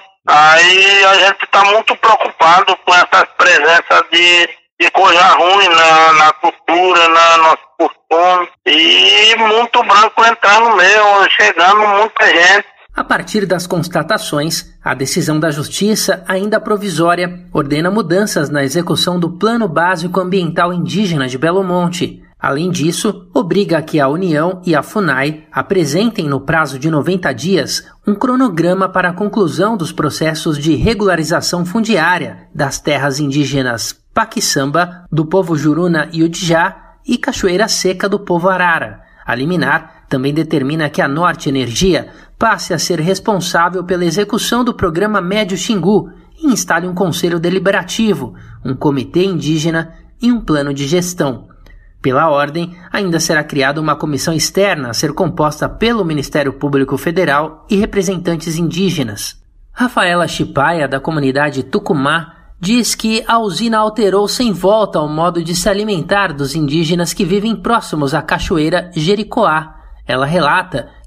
Aí a gente está muito preocupado com essas presenças de coisa ruim na cultura, na nossa costume. E muito branco entrando no meio, chegando muita gente. A partir das constatações, a decisão da Justiça, ainda provisória, ordena mudanças na execução do Plano Básico Ambiental Indígena de Belo Monte. Além disso, obriga que a União e a FUNAI apresentem no prazo de 90 dias um cronograma para a conclusão dos processos de regularização fundiária das terras indígenas Paquissamba, do povo Juruna e Udjá, e Cachoeira Seca, do povo Arara. A liminar também determina que a Norte Energia passe a ser responsável pela execução do programa Médio Xingu e instale um conselho deliberativo, um comitê indígena e um plano de gestão. Pela ordem, ainda será criada uma comissão externa a ser composta pelo Ministério Público Federal e representantes indígenas. Rafaela Chipaia, da comunidade Tucumá, diz que a usina alterou sem volta o modo de se alimentar dos indígenas que vivem próximos à cachoeira Jericoá. Ela relata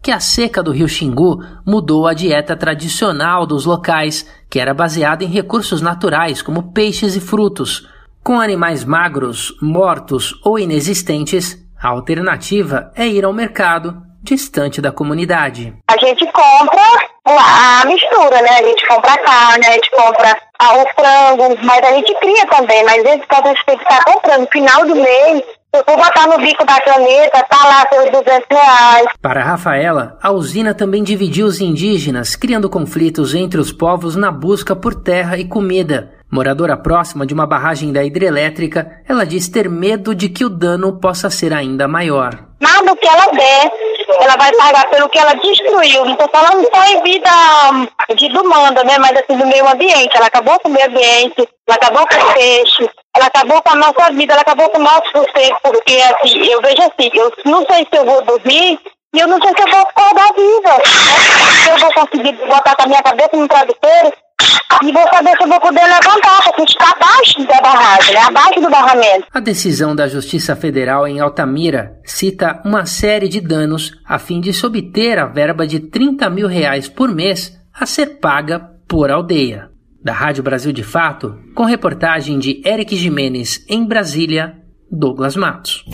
que a seca do rio Xingu mudou a dieta tradicional dos locais, que era baseada em recursos naturais como peixes e frutos. Com animais magros, mortos ou inexistentes, a alternativa é ir ao mercado, distante da comunidade. A gente compra a mistura, né? A gente compra a carne, a gente compra o frango, mas a gente cria também, mas esse caso a gente tem que estar comprando no final do mês. Se eu for botar no bico da caneta, tá lá seus R$200. Para Rafaela, a usina também dividiu os indígenas, criando conflitos entre os povos na busca por terra e comida. Moradora próxima de uma barragem da hidrelétrica, ela diz ter medo de que o dano possa ser ainda maior. Nada que ela der, ela vai pagar pelo que ela destruiu. Não estou falando só em vida de demanda, né? Mas assim, do meio ambiente. Ela acabou com o meio ambiente, ela acabou com o peixe, ela acabou com a nossa vida, ela acabou com o nosso sustento. Porque assim, eu vejo assim, eu não sei se eu vou dormir e eu não sei se eu vou acordar viva. Se eu vou conseguir botar com a minha cabeça no travesseiro e vou saber se eu vou poder levantar, porque a gente está abaixo da barragem, né? Abaixo do barramento. A decisão da Justiça Federal em Altamira cita uma série de danos a fim de se obter a verba de R$30 mil por mês a ser paga por aldeia. Da Rádio Brasil de Fato, com reportagem de Eric Jimenez em Brasília, Douglas Matos.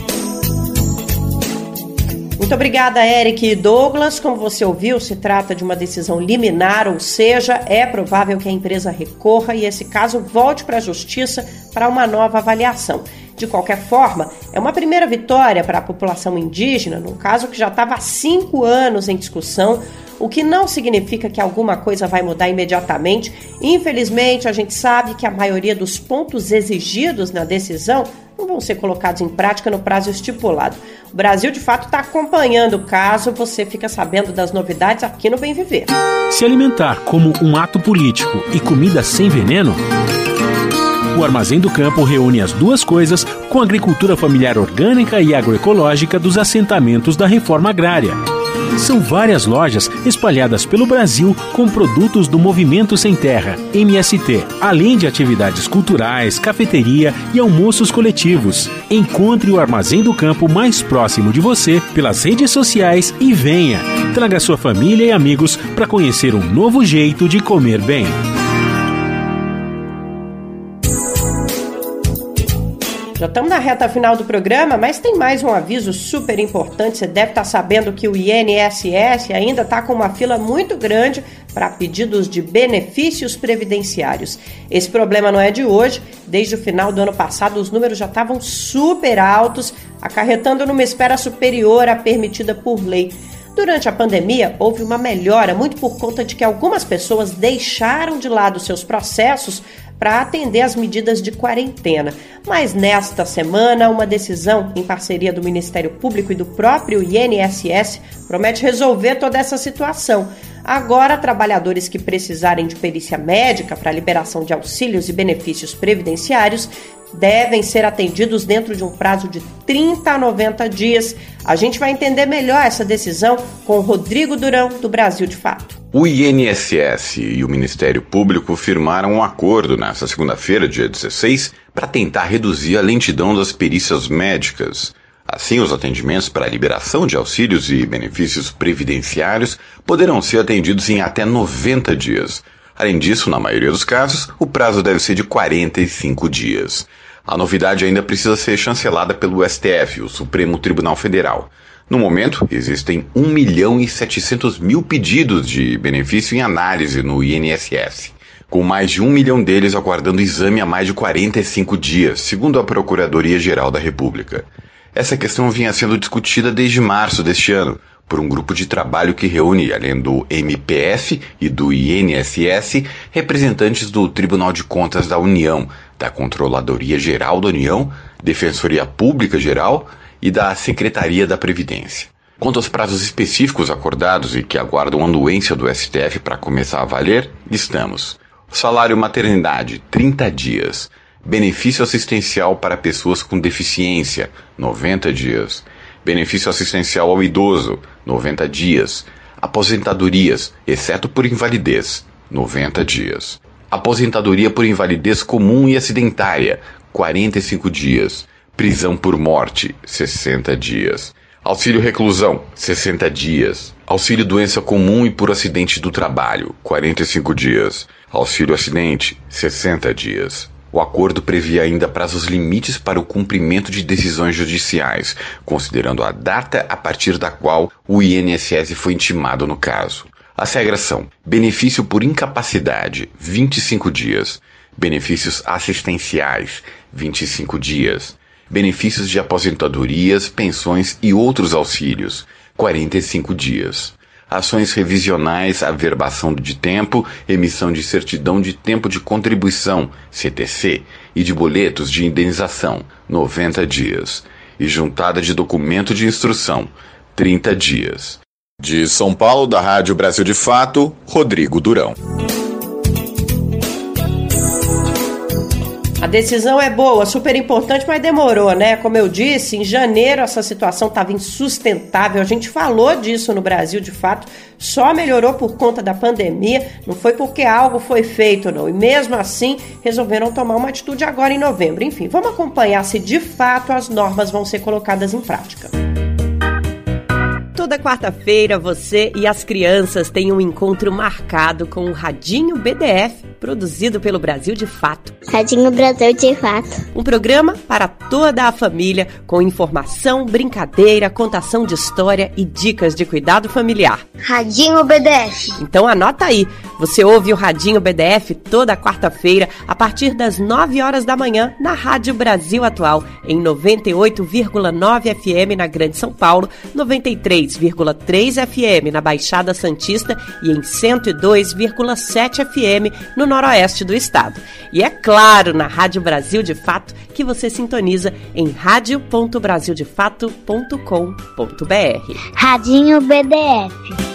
Muito obrigada, Eric e Douglas. Como você ouviu, se trata de uma decisão liminar, ou seja, é provável que a empresa recorra e esse caso volte para a Justiça para uma nova avaliação. De qualquer forma, é uma primeira vitória para a população indígena, num caso que já estava há 5 anos em discussão, o que não significa que alguma coisa vai mudar imediatamente. Infelizmente, a gente sabe que a maioria dos pontos exigidos na decisão não vão ser colocados em prática no prazo estipulado. O Brasil, de fato, está acompanhando o caso. Você fica sabendo das novidades aqui no Bem Viver. Se alimentar como um ato político e comida sem veneno? O Armazém do Campo reúne as duas coisas com a agricultura familiar orgânica e agroecológica dos assentamentos da reforma agrária. São várias lojas espalhadas pelo Brasil com produtos do Movimento Sem Terra, MST, além de atividades culturais, cafeteria e almoços coletivos. Encontre o Armazém do Campo mais próximo de você pelas redes sociais e venha. Traga sua família e amigos para conhecer um novo jeito de comer bem. Já estamos na reta final do programa, mas tem mais um aviso super importante. Você deve estar sabendo que o INSS ainda está com uma fila muito grande para pedidos de benefícios previdenciários. Esse problema não é de hoje. Desde o final do ano passado, os números já estavam super altos, acarretando numa espera superior à permitida por lei. Durante a pandemia, houve uma melhora, muito por conta de que algumas pessoas deixaram de lado seus processos para atender às medidas de quarentena. Mas nesta semana, uma decisão em parceria do Ministério Público e do próprio INSS promete resolver toda essa situação. Agora, trabalhadores que precisarem de perícia médica para liberação de auxílios e benefícios previdenciários devem ser atendidos dentro de um prazo de 30 a 90 dias. A gente vai entender melhor essa decisão com o Rodrigo Durão, do Brasil de Fato. O INSS e o Ministério Público firmaram um acordo nesta segunda-feira, dia 16, para tentar reduzir a lentidão das perícias médicas. Assim, os atendimentos para a liberação de auxílios e benefícios previdenciários poderão ser atendidos em até 90 dias. Além disso, na maioria dos casos, o prazo deve ser de 45 dias. A novidade ainda precisa ser chancelada pelo STF, o Supremo Tribunal Federal. No momento, existem 1.700.000 pedidos de benefício em análise no INSS, com mais de 1 milhão deles aguardando exame há mais de 45 dias, segundo a Procuradoria-Geral da República. Essa questão vinha sendo discutida desde março deste ano, por um grupo de trabalho que reúne, além do MPF e do INSS, representantes do Tribunal de Contas da União, da Controladoria Geral da União, Defensoria Pública Geral e da Secretaria da Previdência. Quanto aos prazos específicos acordados e que aguardam anuência do STF para começar a valer, listamos: salário maternidade, 30 dias. Benefício assistencial para pessoas com deficiência, 90 dias. Benefício assistencial ao idoso, 90 dias. Aposentadorias, exceto por invalidez, 90 dias. Aposentadoria por invalidez comum e acidentária, 45 dias. Prisão por morte, 60 dias. Auxílio reclusão, 60 dias. Auxílio doença comum e por acidente do trabalho, 45 dias. Auxílio acidente, 60 dias. O acordo previa ainda prazos limites para o cumprimento de decisões judiciais, considerando a data a partir da qual o INSS foi intimado no caso. As regras são: benefício por incapacidade, 25 dias. Benefícios assistenciais, 25 dias. Benefícios de aposentadorias, pensões e outros auxílios, 45 dias. Ações revisionais, averbação de tempo, emissão de certidão de tempo de contribuição, CTC, e de boletos de indenização, 90 dias. E juntada de documento de instrução, 30 dias. De São Paulo, da Rádio Brasil de Fato, Rodrigo Durão. A decisão é boa, super importante, mas demorou, né? Como eu disse, em janeiro essa situação estava insustentável. A gente falou disso no Brasil, de fato, só melhorou por conta da pandemia, não foi porque algo foi feito, não. E mesmo assim, resolveram tomar uma atitude agora em novembro. Enfim, vamos acompanhar se de fato as normas vão ser colocadas em prática. Toda quarta-feira, você e as crianças têm um encontro marcado com o Radinho BDF, produzido pelo Brasil de Fato. Radinho Brasil de Fato. Um programa para toda a família, com informação, brincadeira, contação de história e dicas de cuidado familiar. Radinho BDF. Então anota aí, você ouve o Radinho BDF toda quarta-feira, a partir das 9 horas da manhã, na Rádio Brasil Atual, em 98,9 FM na Grande São Paulo, 93,3 FM na Baixada Santista e em 102,7 FM no Noroeste do estado. E é claro, na Rádio Brasil de Fato, que você sintoniza em radio.brasildefato.com.br. Radinho BDF.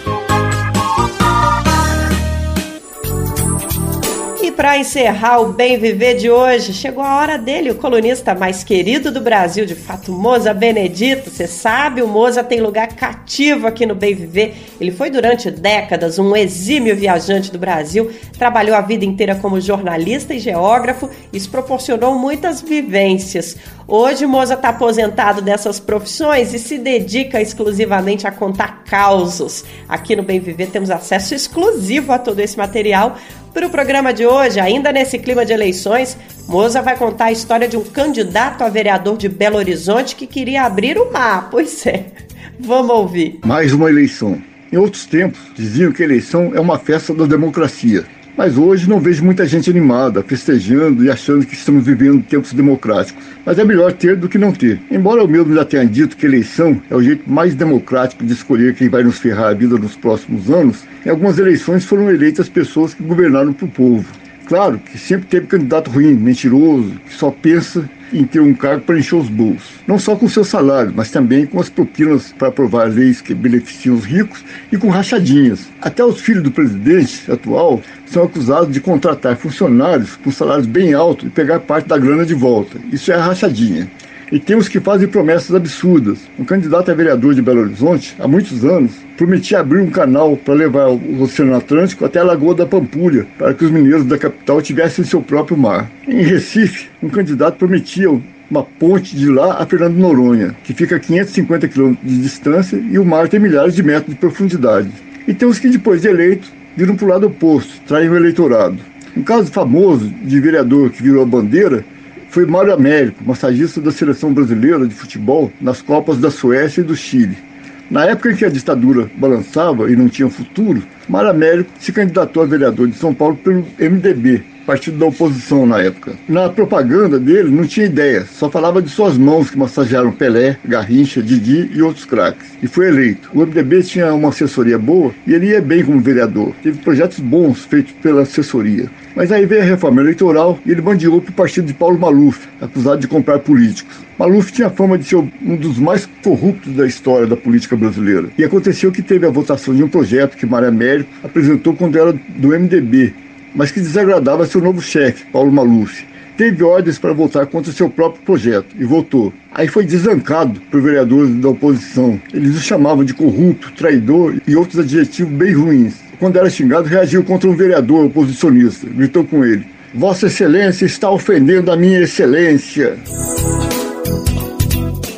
E para encerrar o Bem Viver de hoje, chegou a hora dele, o colunista mais querido do Brasil, de Fato, Moza Benedito. Você sabe, o Moza tem lugar cativo aqui no Bem Viver. Ele foi durante décadas um exímio viajante do Brasil, trabalhou a vida inteira como jornalista e geógrafo, isso proporcionou muitas vivências. Hoje o Moza está aposentado dessas profissões e se dedica exclusivamente a contar causos. Aqui no Bem Viver temos acesso exclusivo a todo esse material. Para o programa de hoje, ainda nesse clima de eleições, Moza vai contar a história de um candidato a vereador de Belo Horizonte que queria abrir o mar. Pois é, vamos ouvir. Mais uma eleição. Em outros tempos, diziam que a eleição é uma festa da democracia. Mas hoje não vejo muita gente animada, festejando e achando que estamos vivendo tempos democráticos. Mas é melhor ter do que não ter. Embora eu mesmo já tenha dito que a eleição é o jeito mais democrático de escolher quem vai nos ferrar a vida nos próximos anos, em algumas eleições foram eleitas pessoas que governaram para o povo. Claro que sempre teve candidato ruim, mentiroso, que só pensa em ter um cargo para encher os bolsos. Não só com seu salário, mas também com as propinas para aprovar leis que beneficiam os ricos e com rachadinhas. Até os filhos do presidente atual são acusados de contratar funcionários com salários bem altos e pegar parte da grana de volta. Isso é a rachadinha. E temos que fazem promessas absurdas. Um candidato a vereador de Belo Horizonte, há muitos anos, prometia abrir um canal para levar o Oceano Atlântico até a Lagoa da Pampulha, para que os mineiros da capital tivessem seu próprio mar. Em Recife, um candidato prometia uma ponte de lá a Fernando de Noronha, que fica a 550 quilômetros de distância e o mar tem milhares de metros de profundidade. E tem os que, depois de eleito, viram para o lado oposto, traem o eleitorado. Um caso famoso de vereador que virou a bandeira foi Mário Américo, massagista da seleção brasileira de futebol nas Copas da Suécia e do Chile. Na época em que a ditadura balançava e não tinha futuro, Mário Américo se candidatou a vereador de São Paulo pelo MDB, partido da oposição na época. Na propaganda dele não tinha ideia, só falava de suas mãos que massagearam Pelé, Garrincha, Didi e outros craques. E foi eleito. O MDB tinha uma assessoria boa e ele ia bem como vereador. Teve projetos bons feitos pela assessoria. Mas aí veio a reforma eleitoral e ele bandeou para o partido de Paulo Maluf, acusado de comprar políticos. Maluf tinha fama de ser um dos mais corruptos da história da política brasileira. E aconteceu que teve a votação de um projeto que Mário Américo apresentou quando era do MDB, mas que desagradava seu novo chefe, Paulo Maluf. Teve ordens para votar contra seu próprio projeto e votou. Aí foi desancado por vereadores da oposição. Eles o chamavam de corrupto, traidor e outros adjetivos bem ruins. Quando era xingado, reagiu contra um vereador oposicionista. Gritou com ele: "Vossa Excelência está ofendendo a minha excelência."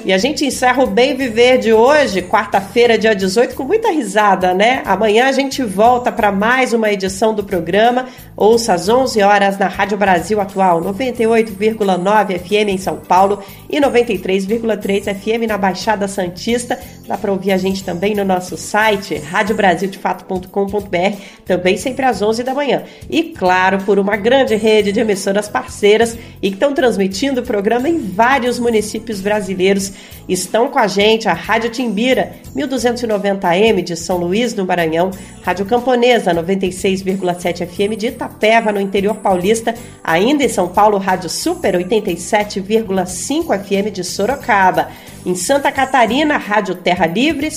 E a gente encerra o Bem Viver de hoje, quarta-feira, dia 18, com muita risada, né? Amanhã a gente volta para mais uma edição do programa. Ouça às 11 horas na Rádio Brasil Atual, 98,9 FM em São Paulo e 93,3 FM na Baixada Santista. Dá para ouvir a gente também no nosso site, radiobrasildefato.com.br, também sempre às 11 da manhã. E claro, por uma grande rede de emissoras parceiras e que estão transmitindo o programa em vários municípios brasileiros. Estão com a gente a Rádio Timbira, 1290M de São Luís, no Maranhão, Rádio Camponesa, 96,7 FM de Itapeva, no interior paulista, ainda em São Paulo, Rádio Super, 87,5 FM de Sorocaba. Em Santa Catarina, Rádio Terra Livre,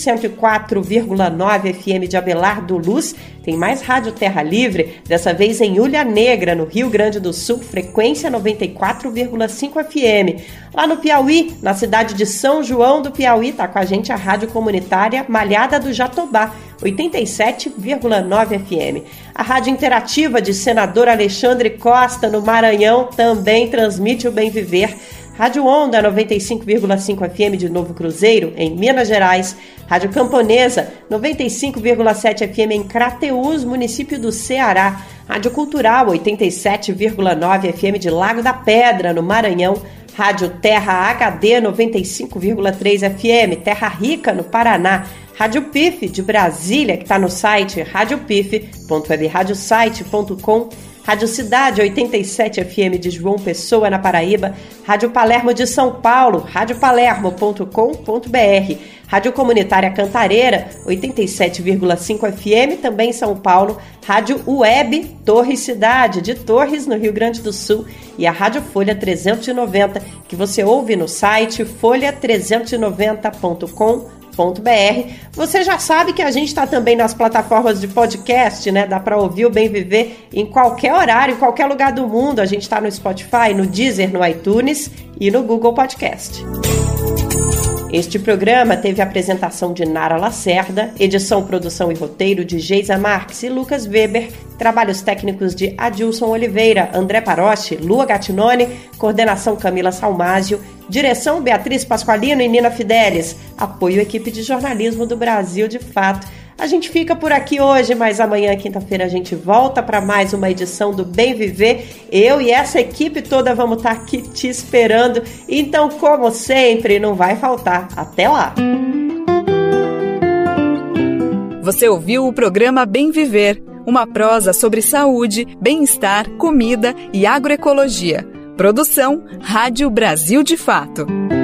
104,9 FM de Abelardo Luz. Tem mais Rádio Terra Livre, dessa vez em Ilha Negra, no Rio Grande do Sul, frequência 94,5 FM. Lá no Piauí, na cidade de São João do Piauí, está com a gente a Rádio Comunitária Malhada do Jatobá, 87,9 FM. A Rádio Interativa de Senador Alexandre Costa, no Maranhão, também transmite o Bem Viver. Rádio Onda 95,5 FM de Novo Cruzeiro, em Minas Gerais. Rádio Camponesa 95,7 FM em Crateús, município do Ceará. Rádio Cultural 87,9 FM de Lago da Pedra, no Maranhão. Rádio Terra HD 95,3 FM, Terra Rica, no Paraná. Rádio PIF de Brasília, que está no site radiopif.webradiosite.com. Rádio Cidade 87 FM de João Pessoa, na Paraíba. Rádio Palermo de São Paulo, radiopalermo.com.br. Rádio Comunitária Cantareira 87,5 FM, também em São Paulo. Rádio Web Torres Cidade, de Torres, no Rio Grande do Sul. E a Rádio Folha 390, que você ouve no site folha390.com.br. Você já sabe que a gente está também nas plataformas de podcast, né? Dá para ouvir o Bem Viver em qualquer horário, em qualquer lugar do mundo. A gente está no Spotify, no Deezer, no iTunes e no Google Podcast. Este programa teve a apresentação de Nara Lacerda, edição, produção e roteiro de Geisa Marques e Lucas Weber, trabalhos técnicos de Adilson Oliveira, André Paroche, Lua Gattinone, coordenação Camila Salmásio, direção Beatriz Pasqualino e Nina Fidelis, apoio equipe de jornalismo do Brasil de Fato. A gente fica por aqui hoje, mas amanhã, quinta-feira, a gente volta para mais uma edição do Bem Viver. Eu e essa equipe toda vamos estar aqui te esperando. Então, como sempre, não vai faltar. Até lá! Você ouviu o programa Bem Viver, uma prosa sobre saúde, bem-estar, comida e agroecologia. Produção Rádio Brasil de Fato.